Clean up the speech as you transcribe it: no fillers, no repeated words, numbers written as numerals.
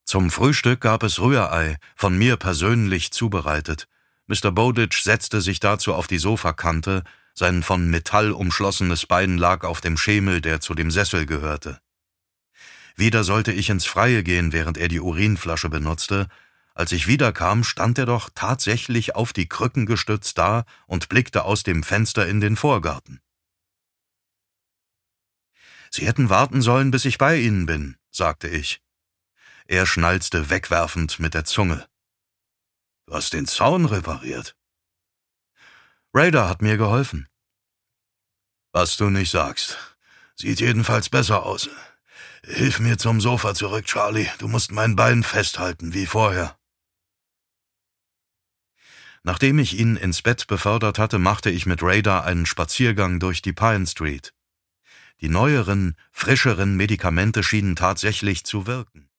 Zum Frühstück gab es Rührei, von mir persönlich zubereitet. Mr. Bowditch setzte sich dazu auf die Sofakante, sein von Metall umschlossenes Bein lag auf dem Schemel, der zu dem Sessel gehörte. Wieder sollte ich ins Freie gehen, während er die Urinflasche benutzte. Als ich wiederkam, stand er doch tatsächlich auf die Krücken gestützt da und blickte aus dem Fenster in den Vorgarten. »Sie hätten warten sollen, bis ich bei Ihnen bin«, sagte ich. Er schnalzte wegwerfend mit der Zunge. »Du hast den Zaun repariert?« »Raider hat mir geholfen.« »Was du nicht sagst. Sieht jedenfalls besser aus. Hilf mir zum Sofa zurück, Charlie. Du musst mein Bein festhalten, wie vorher.« Nachdem ich ihn ins Bett befördert hatte, machte ich mit Raider einen Spaziergang durch die Pine Street. Die neueren, frischeren Medikamente schienen tatsächlich zu wirken.